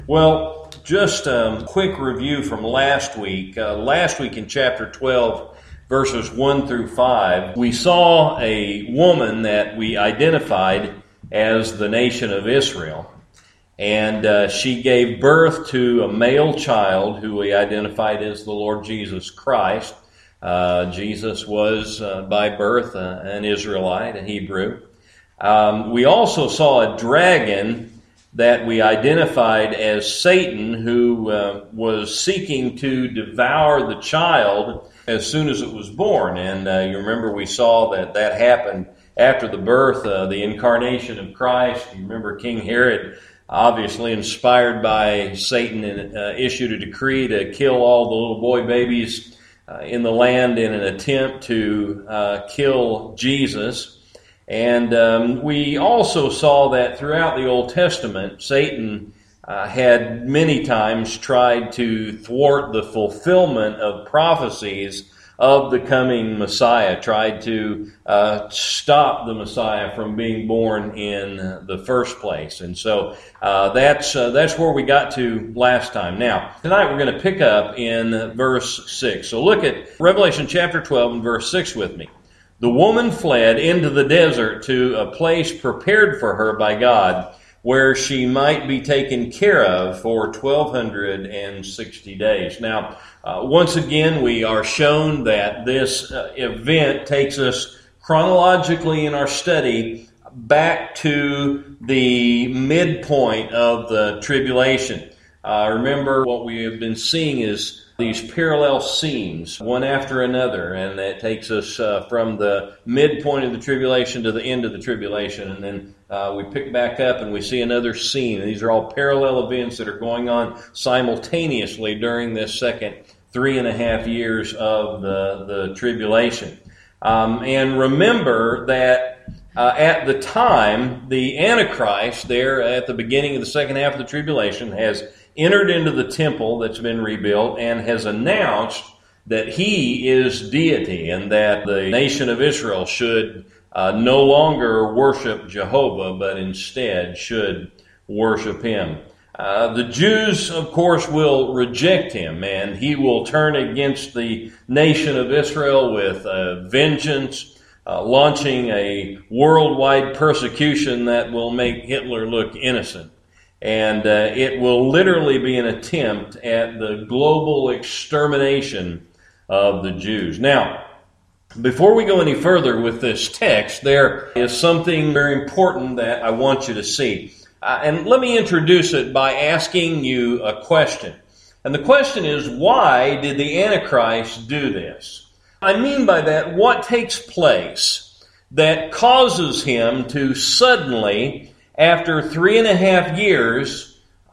Well, just a quick review from last week. Last week in chapter 12, verses 1 through 5, we saw a woman that we identified as the nation of Israel. And she gave birth to a male child who we identified as the Lord Jesus Christ. Jesus was by birth an Israelite, a Hebrew. We also saw a dragon that we identified as Satan, who was seeking to devour the child as soon as it was born. And you remember we saw that happened after the birth, the incarnation of Christ. You remember King Herod, obviously inspired by Satan, issued a decree to kill all the little boy babies in the land in an attempt to kill Jesus. And we also saw that throughout the Old Testament, Satan had many times tried to thwart the fulfillment of prophecies of the coming Messiah, tried to stop the Messiah from being born in the first place. And so that's where we got to last time. Now, tonight we're going to pick up in verse 6. So look at Revelation chapter 12 and verse 6 with me. The woman fled into the desert to a place prepared for her by God, where she might be taken care of for 1,260 days. Now, once again, we are shown that this event takes us chronologically in our study back to the midpoint of the tribulation. Remember, what we have been seeing is these parallel scenes, one after another, and that takes us from the midpoint of the tribulation to the end of the tribulation, and then we pick back up and we see another scene. These are all parallel events that are going on simultaneously during this second 3.5 years of the tribulation. And remember that at the time, the Antichrist there at the beginning of the second half of the tribulation has entered into the temple that's been rebuilt and has announced that he is deity and that the nation of Israel should no longer worship Jehovah, but instead should worship him. The Jews, of course, will reject him, and he will turn against the nation of Israel with vengeance, launching a worldwide persecution that will make Hitler look innocent. And it will literally be an attempt at the global extermination of the Jews. Now, before we go any further with this text, there is something very important that I want you to see. And let me introduce it by asking you a question. And the question is, why did the Antichrist do this? I mean by that, what takes place that causes him to suddenly, after 3.5 years,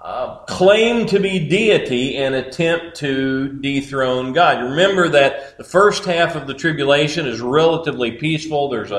claim to be deity and attempt to dethrone God? Remember that the first half of the tribulation is relatively peaceful. There's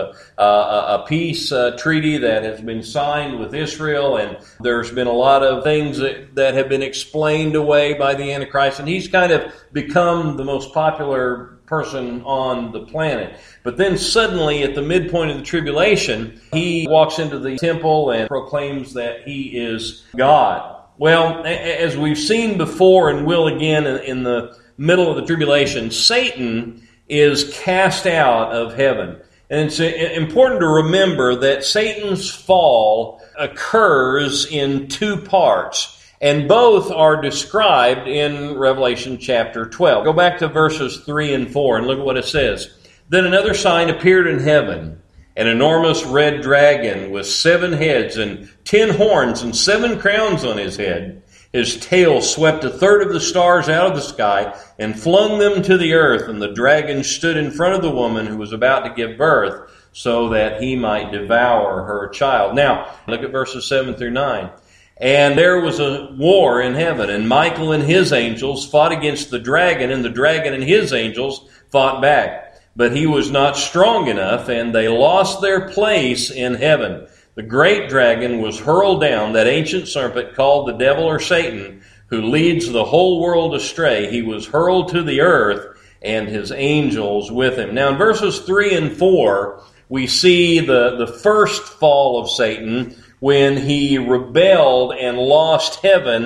a peace treaty that has been signed with Israel, and there's been a lot of things that have been explained away by the Antichrist, and he's kind of become the most popular person on the planet. But then suddenly at the midpoint of the tribulation, he walks into the temple and proclaims that he is God. Well, as we've seen before and will again in the middle of the tribulation, Satan is cast out of heaven. And it's important to remember that Satan's fall occurs in two parts, and both are described in Revelation chapter 12. Go back to verses 3 and 4 and look at what it says. Then another sign appeared in heaven, an enormous red dragon with 7 heads and 10 horns and 7 crowns on his head. His tail swept 1/3 of the stars out of the sky and flung them to the earth, and the dragon stood in front of the woman who was about to give birth so that he might devour her child. Now, look at verses 7 through 9. And there was a war in heaven, and Michael and his angels fought against the dragon, and the dragon and his angels fought back. But he was not strong enough, and they lost their place in heaven. The great dragon was hurled down, that ancient serpent called the devil or Satan, who leads the whole world astray. He was hurled to the earth, and his angels with him. Now in verses 3 and 4, we see the first fall of Satan when he rebelled and lost heaven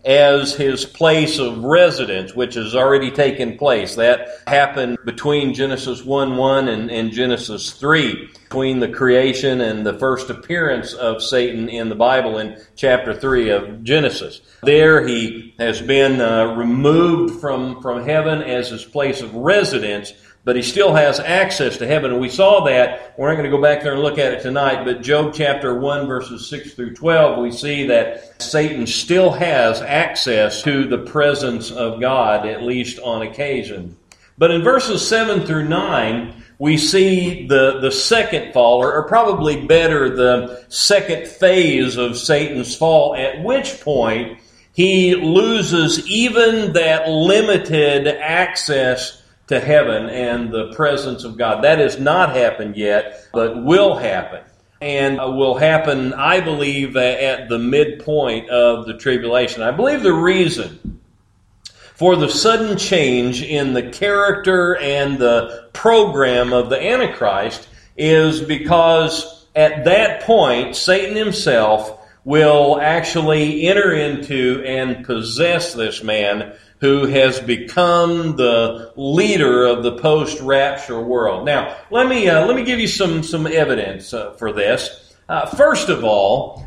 as his place of residence, which has already taken place. That happened between Genesis 1:1 and Genesis 3, between the creation and the first appearance of Satan in the Bible in chapter 3 of Genesis. There he has been removed from heaven as his place of residence, but he still has access to heaven. And we saw that. We're not going to go back there and look at it tonight, but Job chapter 1, verses 6 through 12, we see that Satan still has access to the presence of God, at least on occasion. But in verses 7 through 9, we see the second fall, or probably better, the second phase of Satan's fall, at which point he loses even that limited access to heaven and the presence of God. That has not happened yet, but will happen. And will happen, I believe, at the midpoint of the tribulation. I believe the reason for the sudden change in the character and the program of the Antichrist is because at that point, Satan himself will actually enter into and possess this man who has become the leader of the post-rapture world. Now, let me give you some evidence for this. First of all,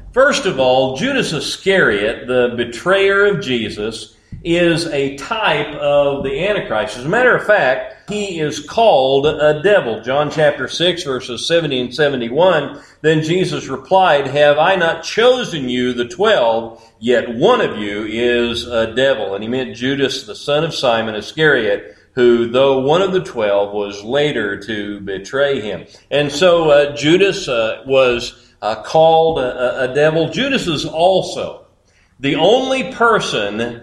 Judas Iscariot, the betrayer of Jesus, is a type of the Antichrist. As a matter of fact, he is called a devil. John chapter 6, verses 70 and 71, then Jesus replied, "Have I not chosen you, the 12, yet one of you is a devil." And he meant Judas, the son of Simon Iscariot, who, though one of the 12, was later to betray him. And so Judas was called a devil. Judas is also the only person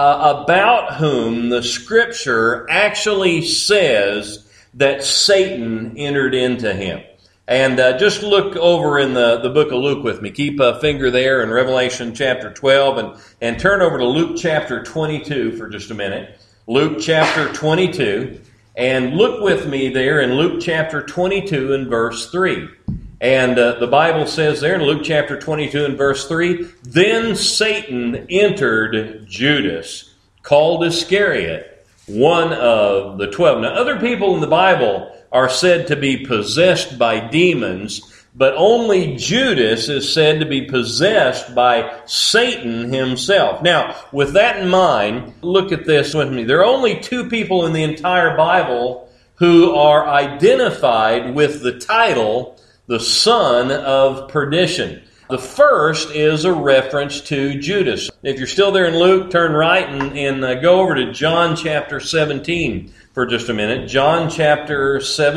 about whom the Scripture actually says that Satan entered into him. And just look over in the book of Luke with me. Keep a finger there in Revelation chapter 12 and turn over to Luke chapter 22 for just a minute. Luke chapter 22. And look with me there in Luke chapter 22 and verse 3. And the Bible says there in Luke chapter 22 and verse 3, "Then Satan entered Judas, called Iscariot, one of the 12." Now, other people in the Bible are said to be possessed by demons, but only Judas is said to be possessed by Satan himself. Now, with that in mind, look at this with me. There are only two people in the entire Bible who are identified with the title, the son of perdition. The first is a reference to Judas. If you're still there in Luke, turn right and go over to John chapter 17 for just a minute. John chapter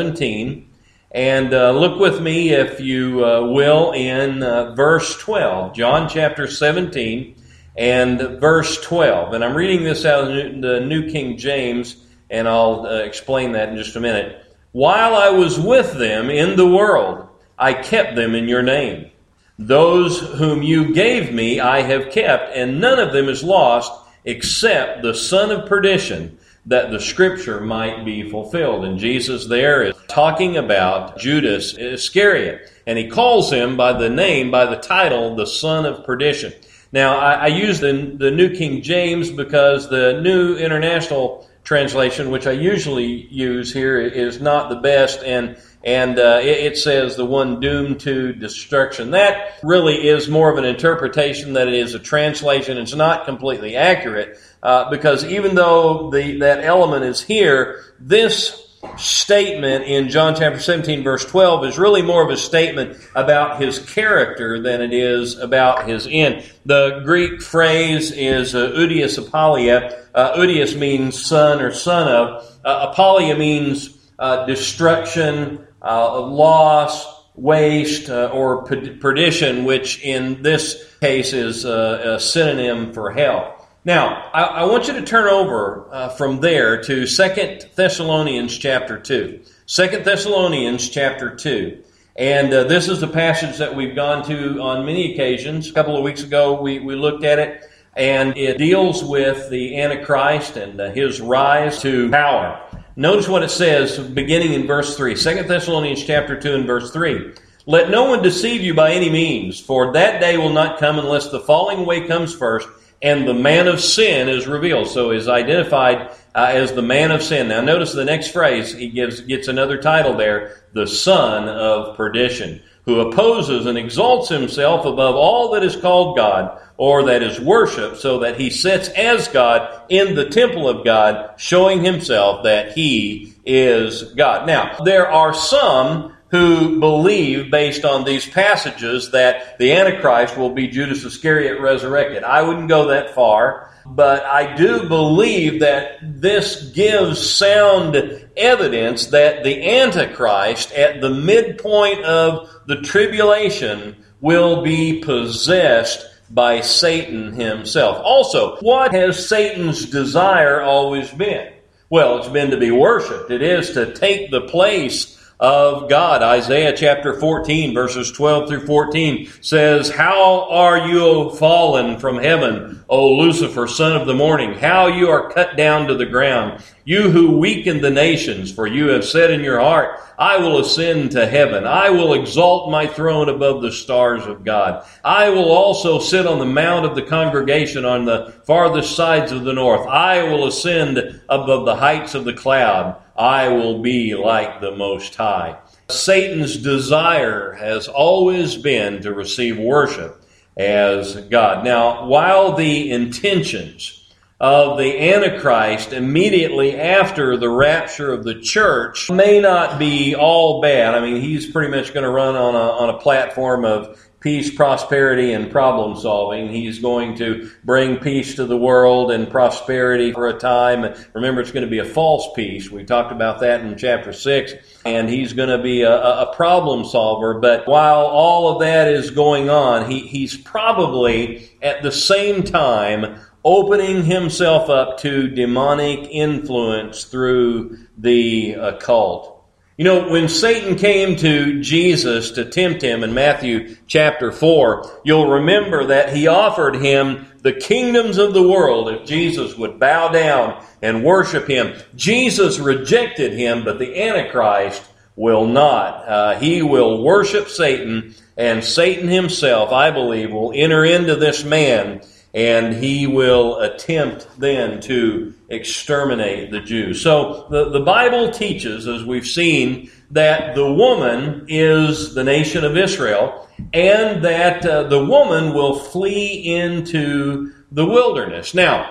17. And look with me, if you will, in verse 12. John chapter 17 and verse 12. And I'm reading this out of the New King James, and I'll explain that in just a minute. "While I was with them in the world, I kept them in your name. Those whom you gave me I have kept, and none of them is lost except the son of perdition, that the Scripture might be fulfilled." And Jesus there is talking about Judas Iscariot, and he calls him by the name, by the title, the son of perdition. Now, I use the New King James because the New International Translation, which I usually use here, is not the best, and it says the one doomed to destruction. That really is more of an interpretation than it is a translation. It's not completely accurate because even though that element is here, this statement in John chapter 17 verse 12 is really more of a statement about his character than it is about his end. The Greek phrase is oudios apolia. Oudios means son or son of. Apolia means destruction, loss, waste, or perdition, which in this case is a synonym for hell. Now, I want you to turn over from there to 2 Thessalonians chapter 2. 2 Thessalonians chapter 2. And this is the passage that we've gone to on many occasions. A couple of weeks ago, we looked at it, and it deals with the Antichrist and his rise to power. Notice what it says beginning in verse 3. 2 Thessalonians chapter 2 and verse 3. "Let no one deceive you by any means, for that day will not come unless the falling away comes first, and the man of sin is revealed. So is identified as the man of sin. Now notice the next phrase, he gets another title there, the son of perdition, who opposes and exalts himself above all that is called God or that is worshipped, so that he sits as God in the temple of God, showing himself that he is God. Now, there are some who believe, based on these passages, that the Antichrist will be Judas Iscariot resurrected. I wouldn't go that far, but I do believe that this gives sound evidence that the Antichrist, at the midpoint of the tribulation, will be possessed by Satan himself. Also, what has Satan's desire always been? Well, it's been to be worshipped. It is to take the place of God. Isaiah chapter 14 verses 12 through 14 says, "How are you fallen from heaven, O Lucifer, son of the morning? How you are cut down to the ground, you who weaken the nations, for you have said in your heart, I will ascend to heaven. I will exalt my throne above the stars of God. I will also sit on the mount of the congregation on the farthest sides of the north. I will ascend above the heights of the cloud. I will be like the Most High." Satan's desire has always been to receive worship as God. Now, while the intentions of the Antichrist immediately after the rapture of the church may not be all bad. I mean, he's pretty much going to run on a platform of peace, prosperity, and problem solving. He's going to bring peace to the world and prosperity for a time. Remember, it's going to be a false peace. We talked about that in chapter 6. And he's going to be a problem solver. But while all of that is going on, he's probably at the same time opening himself up to demonic influence through the occult. You know, when Satan came to Jesus to tempt him in Matthew chapter 4, you'll remember that he offered him the kingdoms of the world if Jesus would bow down and worship him. Jesus rejected him, but the Antichrist will not. He will worship Satan, and Satan himself, I believe, will enter into this man, and he will attempt then to exterminate the Jews. So the Bible teaches, as we've seen, that the woman is the nation of Israel, and that the woman will flee into the wilderness. Now,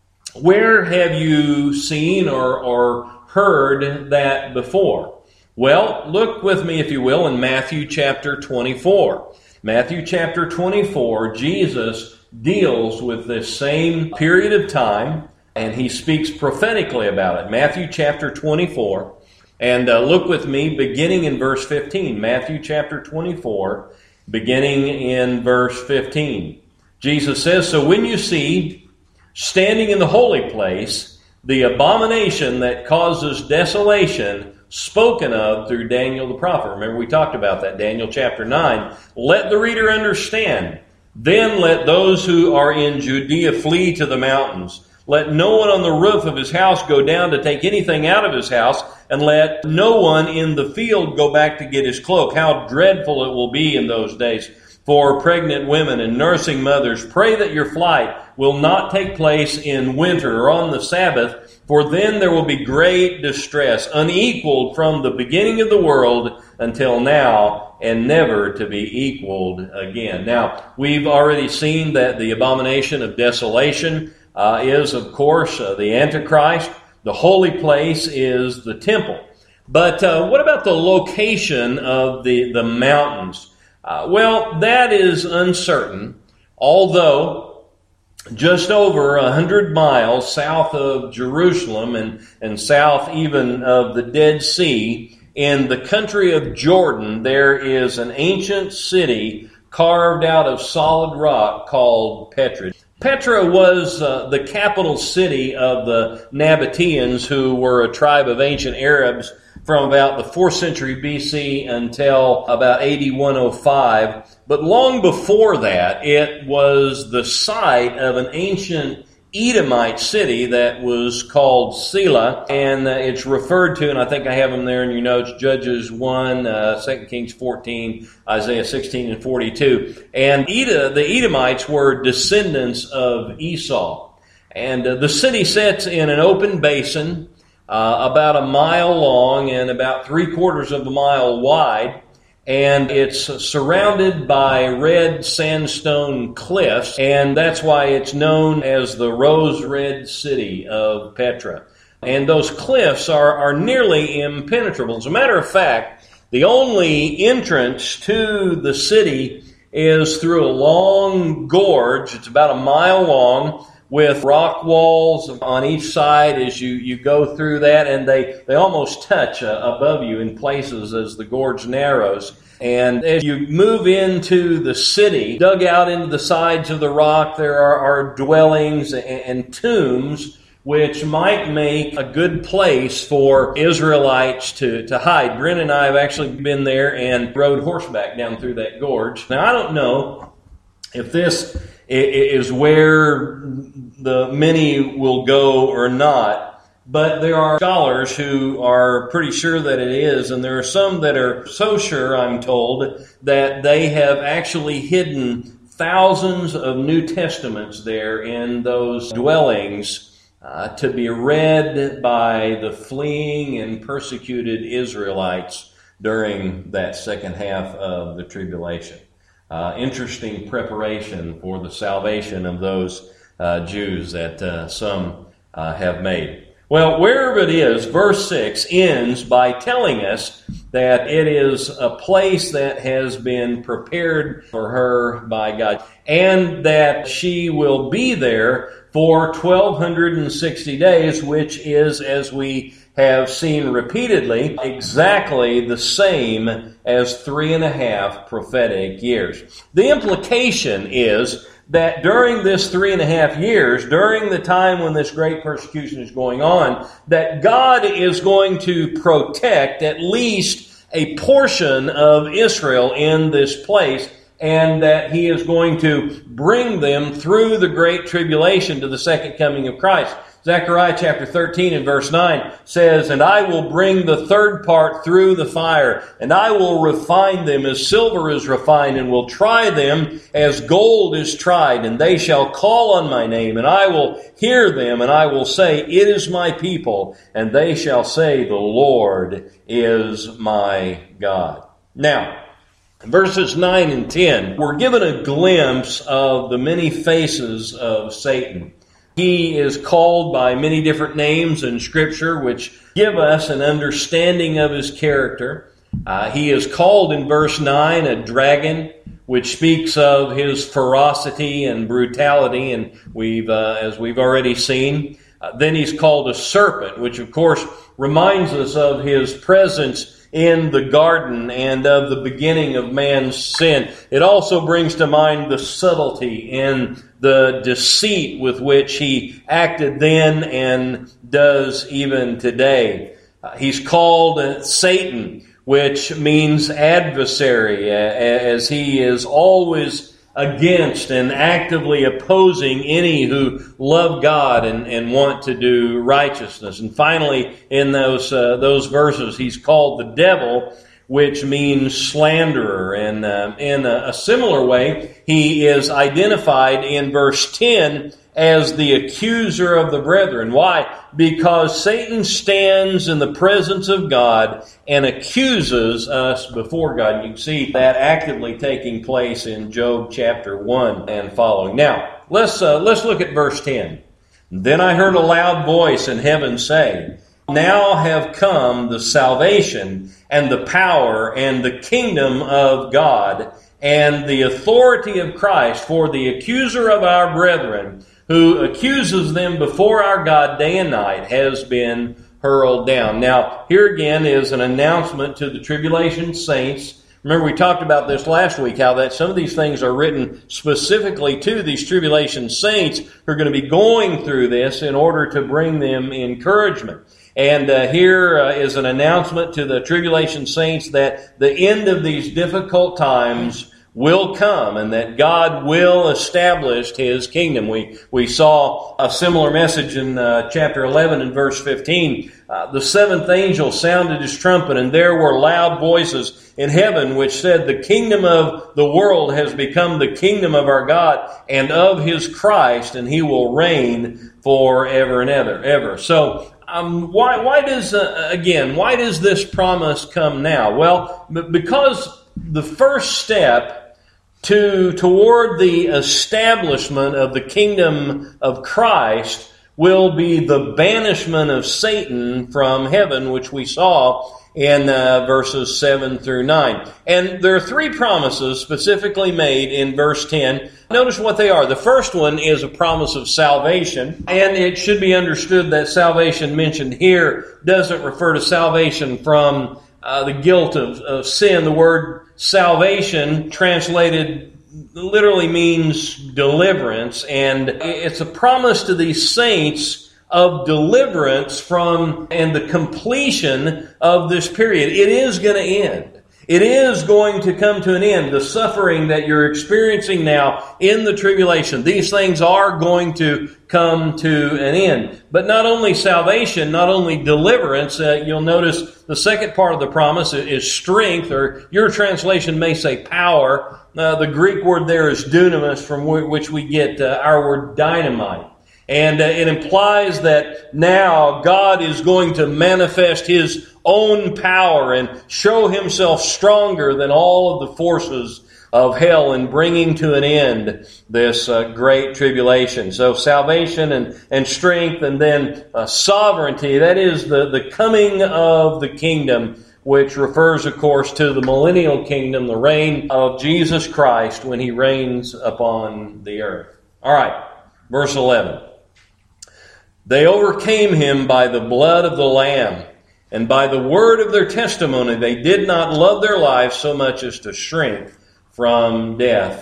where have you seen or heard that before? Well, look with me, if you will, in Matthew chapter 24. Matthew chapter 24, Jesus deals with this same period of time, and he speaks prophetically about it. Matthew chapter 24, and look with me beginning in verse 15. Matthew chapter 24, beginning in verse 15. Jesus says, "So when you see standing in the holy place the abomination that causes desolation, spoken of through Daniel the prophet." Remember, we talked about that, Daniel chapter 9. "Let the reader understand. Then let those who are in Judea flee to the mountains. Let no one on the roof of his house go down to take anything out of his house, and let no one in the field go back to get his cloak. How dreadful it will be in those days for pregnant women and nursing mothers. Pray that your flight will not take place in winter or on the Sabbath, for then there will be great distress, unequaled from the beginning of the world until now, and never to be equaled again." Now, we've already seen that the abomination of desolation is, of course, the Antichrist. The holy place is the temple. But what about the location of the mountains? Well, that is uncertain, although just over 100 miles south of Jerusalem and south even of the Dead Sea, in the country of Jordan, there is an ancient city carved out of solid rock called Petra. Petra was the capital city of the Nabateans, who were a tribe of ancient Arabs from about the 4th century BC until about AD 105. But long before that, it was the site of an ancient Edomite city that was called Selah, and it's referred to, and I think I have them there in your notes, Judges 1, 2 Kings 14, Isaiah 16 and 42. And the Edomites were descendants of Esau. And the city sits in an open basin, about a mile long and about 3/4 of a mile wide. And it's surrounded by red sandstone cliffs, and that's why it's known as the Rose Red City of Petra. And those cliffs are nearly impenetrable. As a matter of fact, the only entrance to the city is through a long gorge. It's about a mile long, with rock walls on each side as you go through that, and they almost touch above you in places as the gorge narrows. And as you move into the city, dug out into the sides of the rock, there are dwellings and tombs which might make a good place for Israelites to hide. Brent and I have actually been there and rode horseback down through that gorge. Now, I don't know if this is where the many will go or not, but there are scholars who are pretty sure that it is, and there are some that are so sure, I'm told, that they have actually hidden thousands of New Testaments there in those dwellings to be read by the fleeing and persecuted Israelites during that second half of the tribulation. Interesting preparation for the salvation of those Jews that some have made. Well, wherever it is, verse 6 ends by telling us that it is a place that has been prepared for her by God, and that she will be there for 1,260 days, which is, as we have seen repeatedly, exactly the same as 3.5 prophetic years. The implication is that during this 3.5 years, during the time when this great persecution is going on, that God is going to protect at least a portion of Israel in this place, and that He is going to bring them through the great tribulation to the second coming of Christ. Zechariah chapter 13 and verse 9 says, "And I will bring the third part through the fire, and I will refine them as silver is refined, and will try them as gold is tried. And they shall call on my name, and I will hear them, and I will say, it is my people. And they shall say, the Lord is my God." Now, verses 9 and 10, we're given a glimpse of the many faces of Satan. He is called by many different names in Scripture, which give us an understanding of his character. He is called in verse 9 a dragon, which speaks of his ferocity and brutality, and as we've already seen. Then he's called a serpent, which of course reminds us of his presence in the garden and of the beginning of man's sin. It also brings to mind the subtlety and the deceit with which he acted then and does even today. He's called Satan, which means adversary, as he is always against and actively opposing any who love God and want to do righteousness. And finally, in those verses, he's called the devil, which means slanderer. And in a similar way, he is identified in verse 10 as the accuser of the brethren. Why? Because Satan stands in the presence of God and accuses us before God. You can see that actively taking place in Job chapter 1 and following. Now, let's look at verse 10. "Then I heard a loud voice in heaven say, now have come the salvation and the power and the kingdom of God and the authority of Christ, for the accuser of our brethren, who accuses them before our God day and night, has been hurled down." Now, here again is an announcement to the tribulation saints. Remember, we talked about this last week, how that some of these things are written specifically to these tribulation saints who are going to be going through this in order to bring them encouragement. And here is an announcement to the tribulation saints that the end of these difficult times will come and that God will establish His kingdom. We saw a similar message in chapter 11 and verse 15. The seventh angel sounded his trumpet, and there were loud voices in heaven which said, "The kingdom of the world has become the kingdom of our God and of His Christ, and He will reign forever and ever." So, why does this promise come now? Well, because the first step toward the establishment of the kingdom of Christ will be the banishment of Satan from heaven, which we saw in verses 7 through 9. And there are three promises specifically made in verse 10. Notice what they are. The first one is a promise of salvation, and it should be understood that salvation mentioned here doesn't refer to salvation from the guilt of sin. The word salvation translated literally means deliverance, and it's a promise to these saints of deliverance from and the completion of this period. It is going to end. It is going to come to an end. The suffering that you're experiencing now in the tribulation, these things are going to come to an end. But not only salvation, not only deliverance, you'll notice the second part of the promise is strength, or your translation may say power. The Greek word there is dunamis, from which we get our word dynamite. And it implies that now God is going to manifest His own power and show Himself stronger than all of the forces of hell in bringing to an end this great tribulation. So salvation and strength, and then sovereignty, that is the coming of the kingdom, which refers, of course, to the millennial kingdom, the reign of Jesus Christ when He reigns upon the earth. All right, verse 11. They overcame Him by the blood of the Lamb, and by the word of their testimony. They did not love their lives so much as to shrink from death.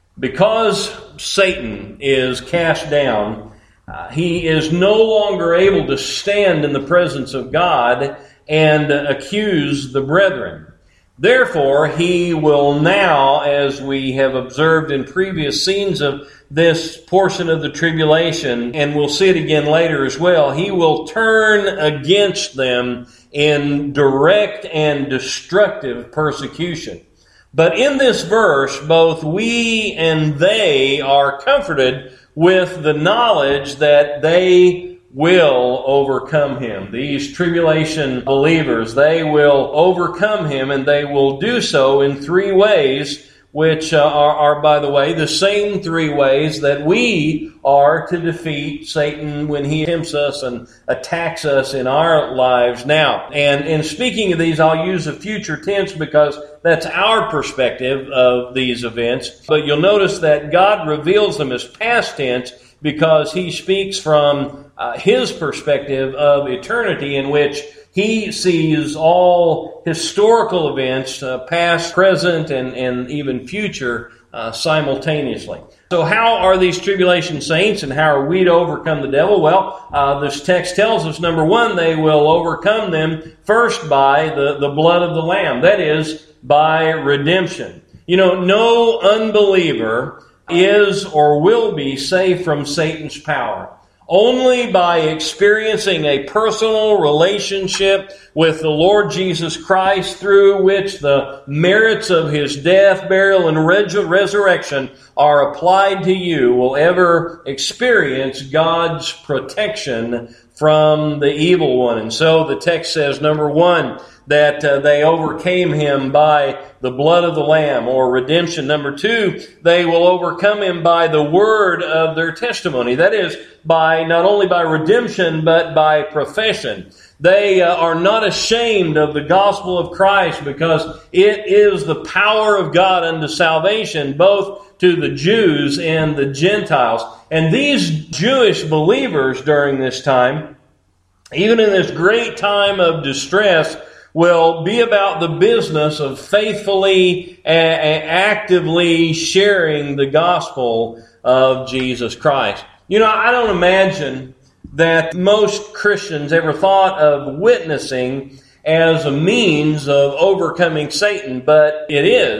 Because Satan is cast down, he is no longer able to stand in the presence of God and accuse the brethren. Therefore, he will now, as we have observed in previous scenes of this portion of the tribulation, and we'll see it again later as well, he will turn against them in direct and destructive persecution. But in this verse, both we and they are comforted with the knowledge that they will overcome him. These tribulation believers, they will overcome him, and they will do so in three ways, which are, by the way, the same three ways that we are to defeat Satan when he tempts us and attacks us in our lives now. And in speaking of these, I'll use a future tense because that's our perspective of these events. But you'll notice that God reveals them as past tense because He speaks from His perspective of eternity, in which He sees all historical events, past, present, and even future, simultaneously. So how are these tribulation saints, and how are we to overcome the devil? Well, this text tells us, number one, they will overcome them first by the blood of the Lamb. That is, by redemption. You know, no unbeliever is or will be saved from Satan's power. Only by experiencing a personal relationship with the Lord Jesus Christ, through which the merits of His death, burial, and resurrection are applied to you, will ever experience God's protection from the evil one. And so the text says, number one, that they overcame him by the blood of the Lamb, or redemption. Number two, they will overcome him by the word of their testimony. That is, by not only by redemption, but by profession. They are not ashamed of the gospel of Christ, because it is the power of God unto salvation, both to the Jews and the Gentiles. And these Jewish believers during this time, even in this great time of distress, will be about the business of faithfully and actively sharing the gospel of Jesus Christ. You know, I don't imagine that most Christians ever thought of witnessing as a means of overcoming Satan, but it is.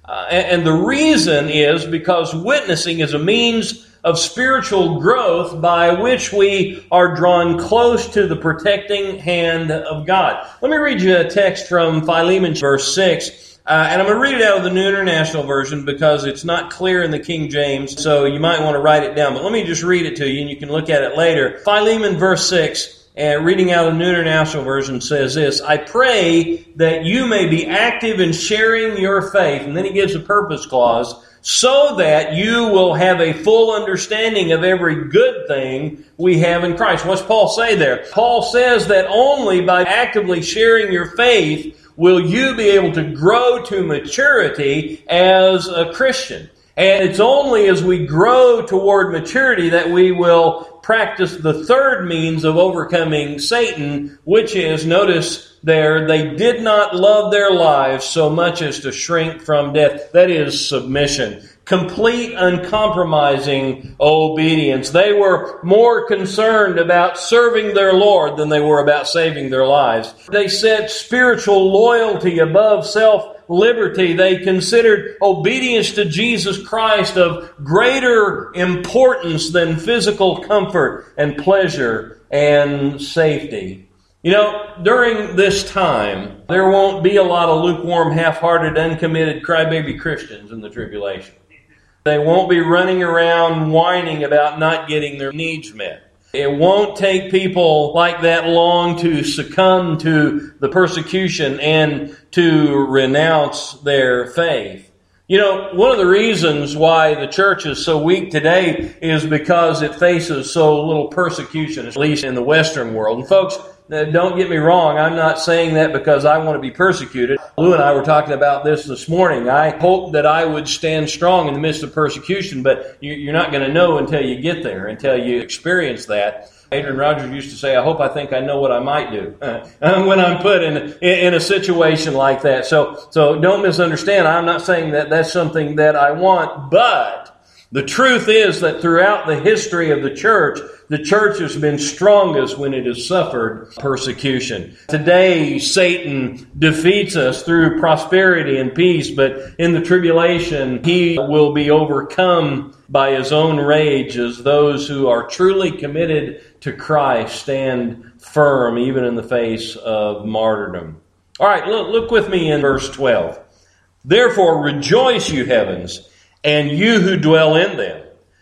And the reason is because witnessing is a means of spiritual growth by which we are drawn close to the protecting hand of God. Let me read you a text from Philemon verse 6. And I'm going to read it out of the New International Version because it's not clear in the King James, so you might want to write it down. But let me just read it to you and you can look at it later. Philemon verse 6, reading out of the New International Version, says this: I pray that you may be active in sharing your faith. And then he gives a purpose clause, so that you will have a full understanding of every good thing we have in Christ. What's Paul say there? Paul says that only by actively sharing your faith will you be able to grow to maturity as a Christian. And it's only as we grow toward maturity that we will practice the third means of overcoming Satan, which is, notice there, they did not love their lives so much as to shrink from death. That is submission. Complete, uncompromising obedience. They were more concerned about serving their Lord than they were about saving their lives. They set spiritual loyalty above self-liberty. They considered obedience to Jesus Christ of greater importance than physical comfort and pleasure and safety. You know, during this time, there won't be a lot of lukewarm, half-hearted, uncommitted, crybaby Christians in the tribulation. They won't be running around whining about not getting their needs met. It won't take people like that long to succumb to the persecution and to renounce their faith. You know, one of the reasons why the church is so weak today is because it faces so little persecution, at least in the Western world. And folks, don't get me wrong, I'm not saying that because I want to be persecuted. Lou and I were talking about this morning. I hope that I would stand strong in the midst of persecution, but you're not going to know until you get there, until you experience that. Adrian Rogers used to say, I think I know what I might do when I'm put in a situation like that. So don't misunderstand. I'm not saying that that's something that I want, but the truth is that throughout the history of the church has been strongest when it has suffered persecution. Today, Satan defeats us through prosperity and peace, but in the tribulation, he will be overcome by his own rage as those who are truly committed to Christ stand firm even in the face of martyrdom. All right, look with me in verse 12. Therefore, rejoice, you heavens, and you who dwell in them.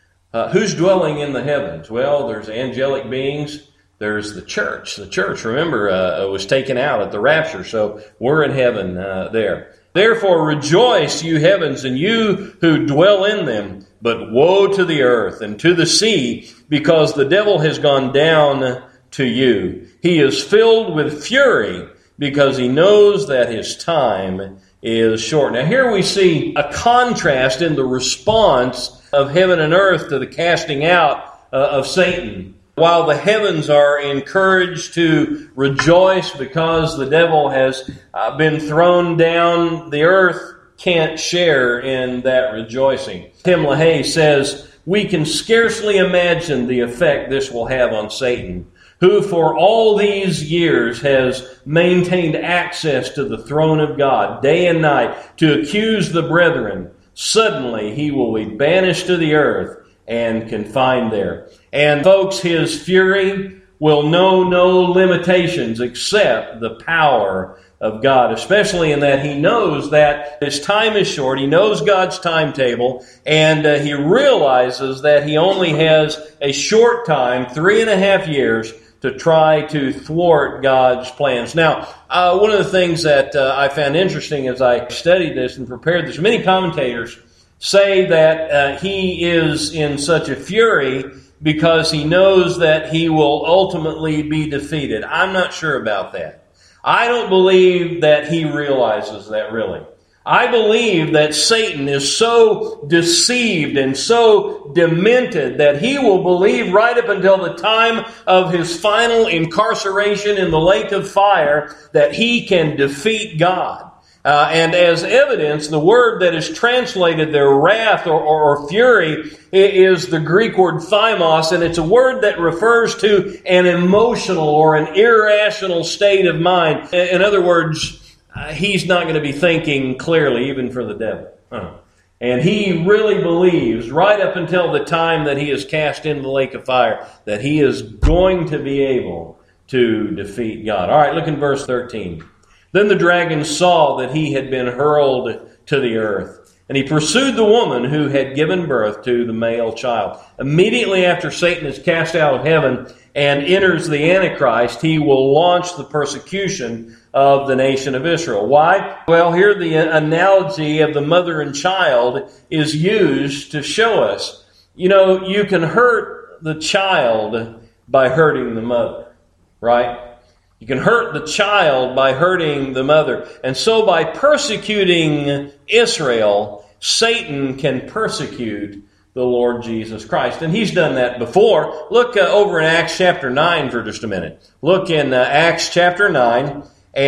Who's dwelling in the heavens? Well, there's angelic beings. There's the church. The church, remember, was taken out at the rapture, so we're in heaven there. Therefore, rejoice, you heavens, and you who dwell in them. But woe to the earth and to the sea, because the devil has gone down to you. He is filled with fury, because he knows that his time is short. Now here we see a contrast in the response of heaven and earth to the casting out of Satan. While the heavens are encouraged to rejoice because the devil has been thrown down, the earth can't share in that rejoicing. Tim LaHaye says, we can scarcely imagine the effect this will have on Satan, who for all these years has maintained access to the throne of God day and night to accuse the brethren. Suddenly he will be banished to the earth and confined there. And folks, his fury will know no limitations except the power of God, especially in that he knows that his time is short. He knows God's timetable, and he realizes that he only has a short time, 3.5 years, to try to thwart God's plans. Now, one of the things that I found interesting as I studied this and prepared this, many commentators say that he is in such a fury because he knows that he will ultimately be defeated. I'm not sure about that. I don't believe that he realizes that really. I believe that Satan is so deceived and so demented that he will believe right up until the time of his final incarceration in the lake of fire that he can defeat God. And as evidence, the word that is translated there, wrath or fury, is the Greek word thymos, and it's a word that refers to an emotional or an irrational state of mind. In other words, he's not going to be thinking clearly, even for the devil. And he really believes, right up until the time that he is cast into the lake of fire, that he is going to be able to defeat God. All right, look in verse 13. Then the dragon saw that he had been hurled to the earth, and he pursued the woman who had given birth to the male child. Immediately after Satan is cast out of heaven and enters the Antichrist, he will launch the persecution of the nation of Israel. Why? Well, here the analogy of the mother and child is used to show us. You know, you can hurt the child by hurting the mother, right? You can hurt the child by hurting the mother. And so by persecuting Israel, Satan can persecute the Lord Jesus Christ. And he's done that before. Look over in Acts chapter 9 for just a minute. Look in Acts chapter 9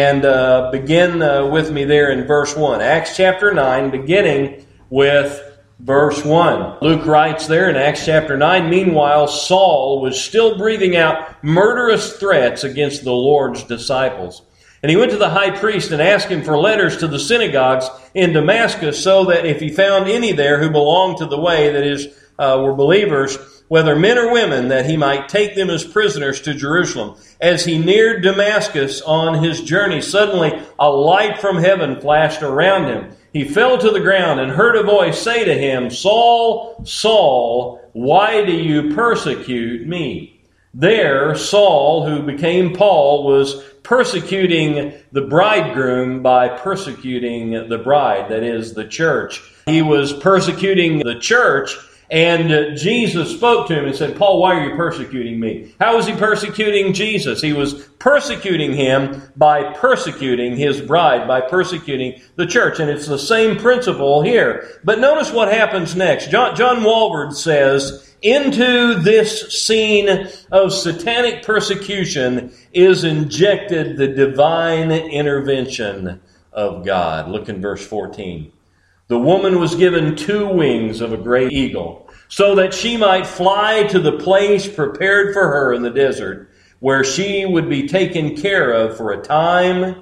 and begin with me there in verse 1. Acts chapter 9, beginning with verse 1. Luke writes there in Acts chapter 9, meanwhile, Saul was still breathing out murderous threats against the Lord's disciples. And he went to the high priest and asked him for letters to the synagogues in Damascus, so that if he found any there who belonged to the way, that is, were believers, whether men or women, that he might take them as prisoners to Jerusalem. As he neared Damascus on his journey, suddenly a light from heaven flashed around him. He fell to the ground and heard a voice say to him, Saul, Saul, why do you persecute me? There, Saul, who became Paul, was persecuting the bridegroom by persecuting the bride, that is, the church. He was persecuting the church, and Jesus spoke to him and said, Paul, why are you persecuting me? How was he persecuting Jesus? He was persecuting him by persecuting his bride, by persecuting the church. And it's the same principle here. But notice what happens next. John Walvoord says, into this scene of satanic persecution is injected the divine intervention of God. Look in verse 14. The woman was given 2 wings of a great eagle, so that she might fly to the place prepared for her in the desert, where she would be taken care of for a time,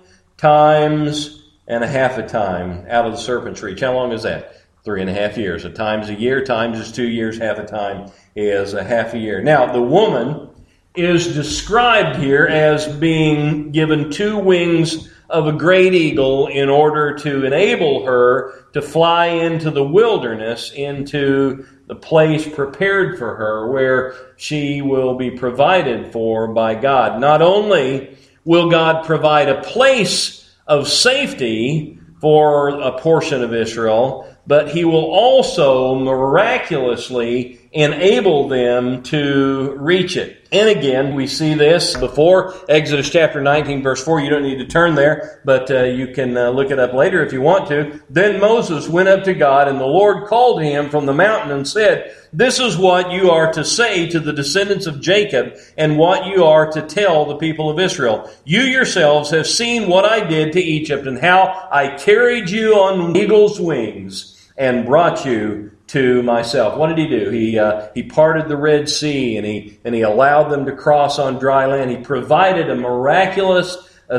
times, and a half a time out of the serpent's reach. How long is that? 3.5 years. A time's a year, times is 2 years, half a time is a half a year. Now, the woman is described here as being given 2 wings of a great eagle in order to enable her to fly into the wilderness, into the place prepared for her where she will be provided for by God. Not only will God provide a place of safety for a portion of Israel, but he will also miraculously enable them to reach it. And again, we see this before Exodus chapter 19, verse 4. You don't need to turn there, but you can look it up later if you want to. Then Moses went up to God, and the Lord called to him from the mountain and said, This is what you are to say to the descendants of Jacob, and what you are to tell the people of Israel. You yourselves have seen what I did to Egypt, and how I carried you on eagle's wings and brought you to myself. What did he do? He parted the Red Sea, and he allowed them to cross on dry land. He provided a miraculous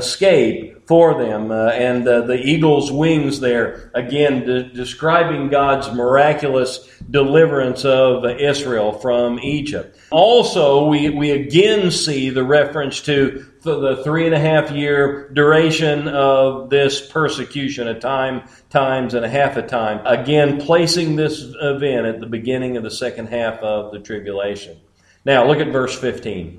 escape for them, and the eagle's wings there, again, describing God's miraculous deliverance of Israel from Egypt. Also, we again see the reference to the 3.5 year duration of this persecution, a time, times, and a half a time. Again, placing this event at the beginning of the second half of the tribulation. Now, look at verse 15.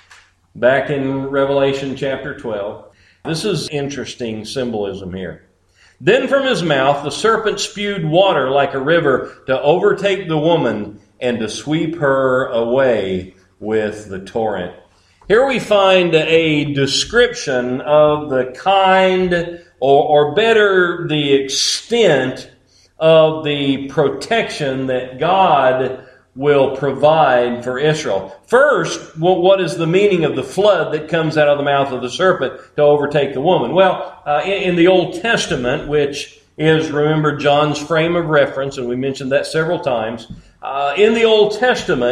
Back in Revelation chapter 12. This is interesting symbolism here. Then from his mouth the serpent spewed water like a river to overtake the woman and to sweep her away with the torrent. Here we find a description of the kind, or better, the extent of the protection that God will provide for Israel. First, what is the meaning of the flood that comes out of the mouth of the serpent to overtake the woman? Well, in the Old Testament, which is, remember, John's frame of reference, and we mentioned that several times, in the Old Testament,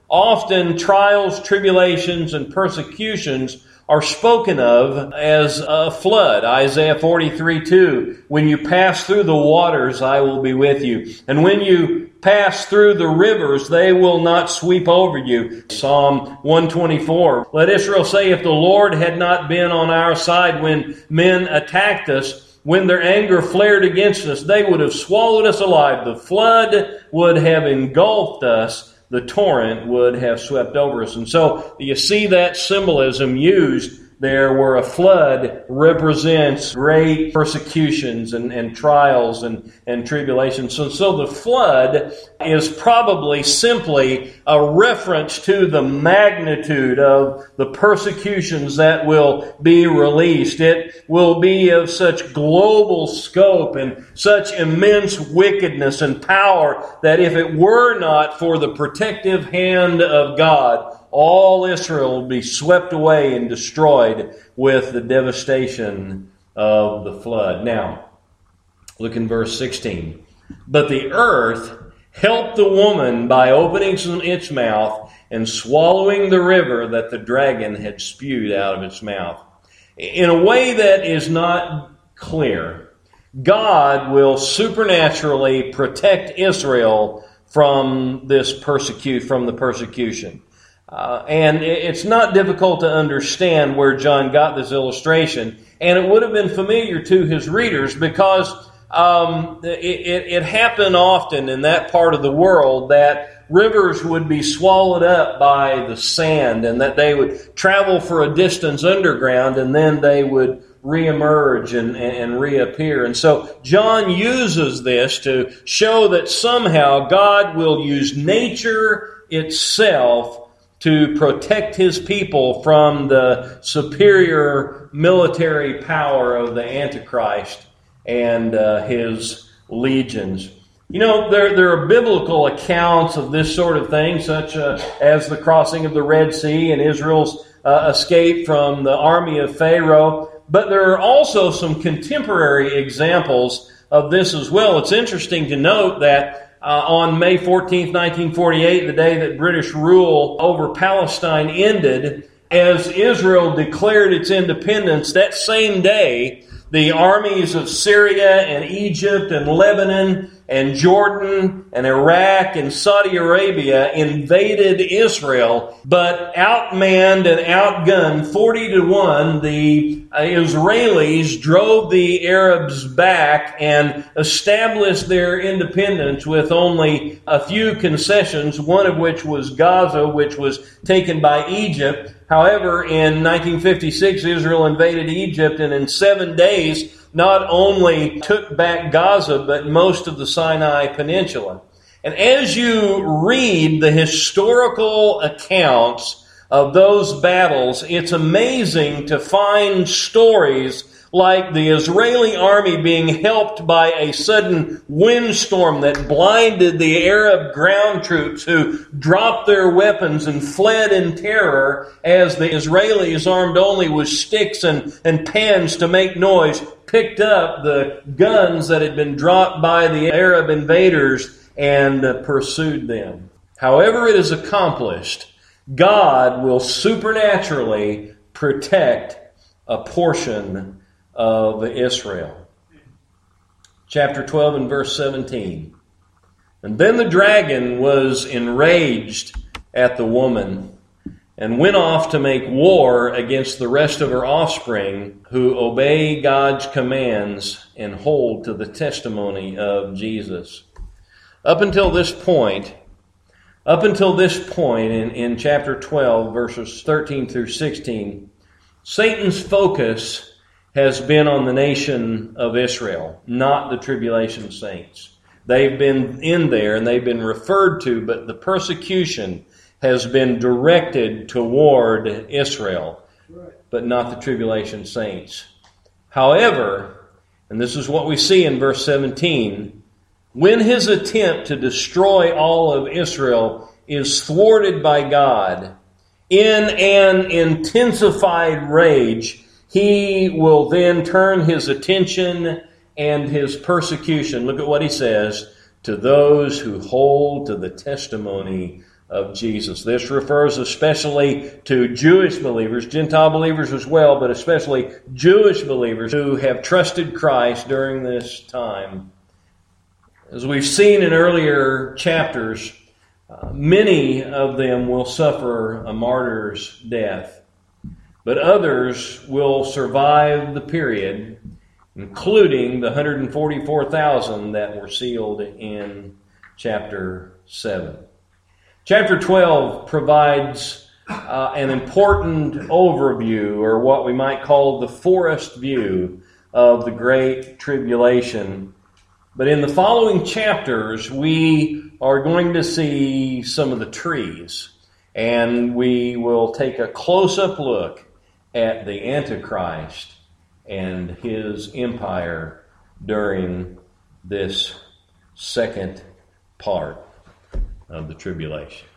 often trials, tribulations, and persecutions are spoken of as a flood. Isaiah 43:2, when you pass through the waters, I will be with you. And when you pass through the rivers, they will not sweep over you. Psalm 124, let Israel say, if the Lord had not been on our side when men attacked us, when their anger flared against us, they would have swallowed us alive. The flood would have engulfed us. The torrent would have swept over us. And so you see that symbolism used there where a flood represents great persecutions and trials and tribulations. And so the flood is probably simply a reference to the magnitude of the persecutions that will be released. It will be of such global scope and such immense wickedness and power that if it were not for the protective hand of God, all Israel will be swept away and destroyed with the devastation of the flood. Now, look in verse 16. But the earth helped the woman by opening its mouth and swallowing the river that the dragon had spewed out of its mouth. In a way that is not clear, God will supernaturally protect Israel from the persecution. And it's not difficult to understand where John got this illustration, and it would have been familiar to his readers because it happened often in that part of the world that rivers would be swallowed up by the sand and that they would travel for a distance underground and then they would reemerge and reappear. And so John uses this to show that somehow God will use nature itself to protect his people from the superior military power of the Antichrist and his legions. You know, there are biblical accounts of this sort of thing, such as the crossing of the Red Sea and Israel's escape from the army of Pharaoh. But there are also some contemporary examples of this as well. It's interesting to note that on May 14th, 1948, the day that British rule over Palestine ended, as Israel declared its independence, that same day, the armies of Syria and Egypt and Lebanon and Jordan and Iraq and Saudi Arabia invaded Israel, but outmanned and outgunned 40-1, the Israelis drove the Arabs back and established their independence with only a few concessions, one of which was Gaza, which was taken by Egypt. However, in 1956, Israel invaded Egypt, and in 7 days, not only took back Gaza, but most of the Sinai Peninsula. And as you read the historical accounts of those battles, it's amazing to find stories like the Israeli army being helped by a sudden windstorm that blinded the Arab ground troops who dropped their weapons and fled in terror as the Israelis, armed only with sticks and pans to make noise, picked up the guns that had been dropped by the Arab invaders and pursued them. However it is accomplished, God will supernaturally protect a portion of Israel. Chapter 12 and verse 17. And then the dragon was enraged at the woman and went off to make war against the rest of her offspring who obey God's commands and hold to the testimony of Jesus. Up until this point in chapter 12, verses 13 through 16, Satan's focus has been on the nation of Israel, not the tribulation saints. They've been in there and they've been referred to, but the persecution has been directed toward Israel, but not the tribulation saints. However, and this is what we see in verse 17, when his attempt to destroy all of Israel is thwarted by God, in an intensified rage, he will then turn his attention and his persecution, look at what he says, to those who hold to the testimony of Jesus. This refers especially to Jewish believers, Gentile believers as well, but especially Jewish believers who have trusted Christ during this time. As we've seen in earlier chapters, many of them will suffer a martyr's death, but others will survive the period, including the 144,000 that were sealed in chapter 7. Chapter 12 provides an important overview, or what we might call the forest view of the Great Tribulation. But in the following chapters, we are going to see some of the trees, and we will take a close-up look at the Antichrist and his empire during this second part of the tribulation.